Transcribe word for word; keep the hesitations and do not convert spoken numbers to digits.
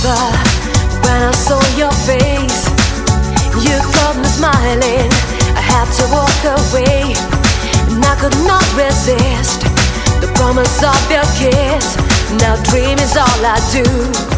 When I saw your face, you got me smiling. I had to walk away, and I could not resist the promise of your kiss. Now dream is all I do.